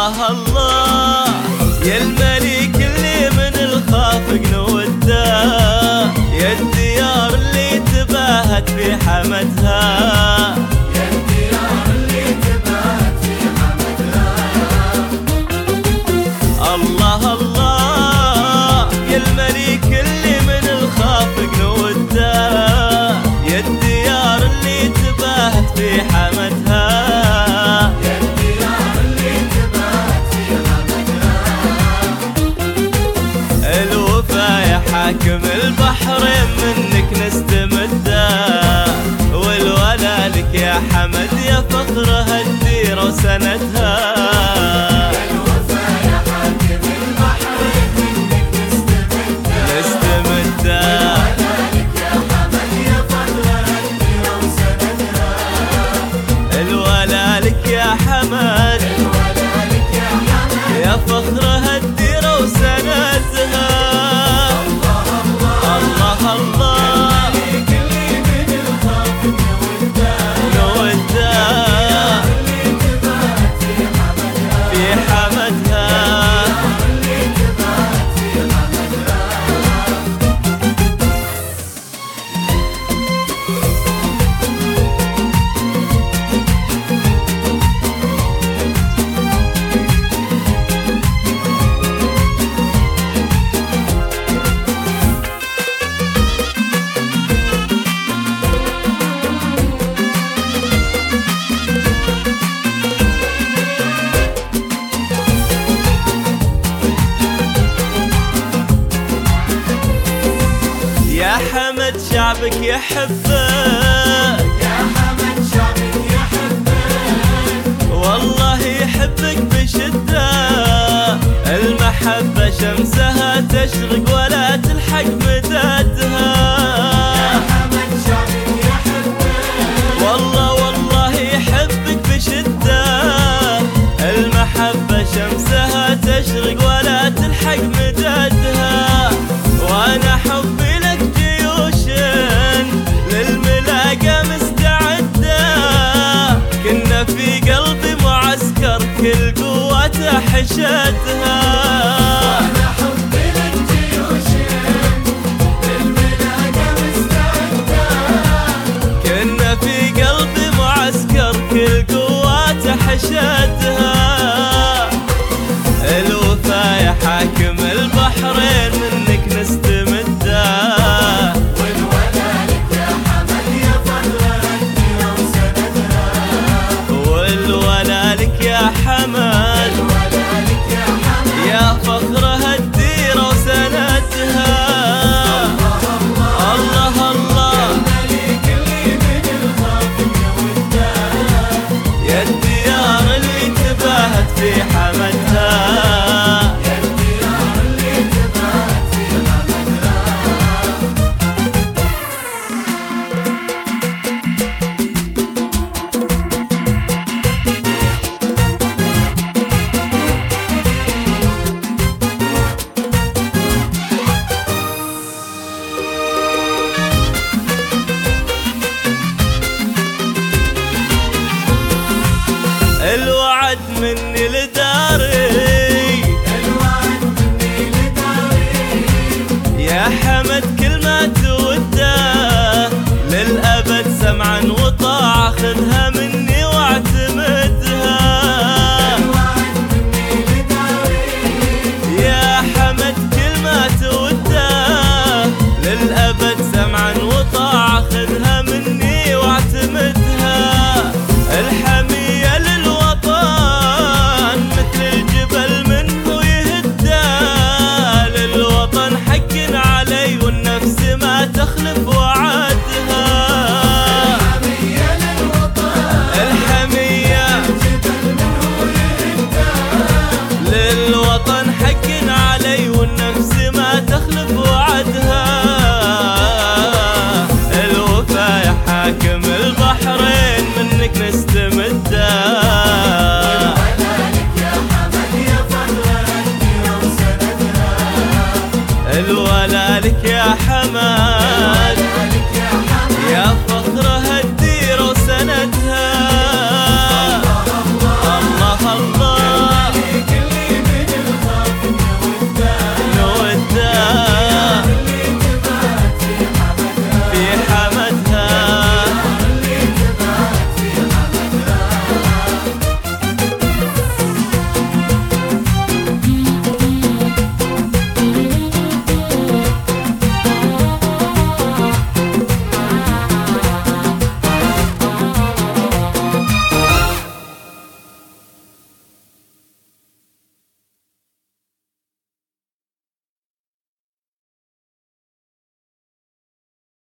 الله الله يا الملك اللي من الخافق نوده، يا الديار اللي تباهت في حمدها، يا الديار اللي تباهت في حمدها. الله الله يا الملك اللي من الخافق نوده، يا الديار اللي تباهت في حمدها، يا الديار اللي تباهت في حمدها. الوفا يا حاكم البحرين منك نستمده، والولا لك يا حمد يا فخر هالديرة وسندها. الوفا يا حاكم البحرين منك نستمده، والولا لك يا حمد يا فخر هالديرة وسندها. الولا لك يا حمد، الولا لك يا حمد يا فخر هالديرة وسندها. الله الله الملك اللي من الخافق نوده، اللي تباهت في حمدها، في حمدها. اللي تباهت في حمدها. يا حمد شعبك يحبك، يا حمد شعبك يحبك، والله يحبك بشدة، المحبة شمسها تشرق ولا تلحق مدادها. يا حمد شعبك يحبك، والله والله يحبك بشدة، المحبة شمسها تشرق ولا تلحق مدادها. وانا حبي لك جيوش للملاقى مستعدة، كنا في قلبي معسكر كل قوته حشدها. أنا حبي لك جيوش للملاقى مستعدة، كنا في قلبي معسكر كل قوته حشدها. الوفا يا حاكم البحرين منك نستمده، والولا لك يا حمد يا فخر هالديرة وسندها. والولا لك يا حمد، الولا لك يا حمد يا فخر هالديرة وسندها. الله الله الملك اللي من الخافق نوده، يا الديار اللي تباهت في حمدها. يا الديار اللي تباهت في حمدها. الوعد مني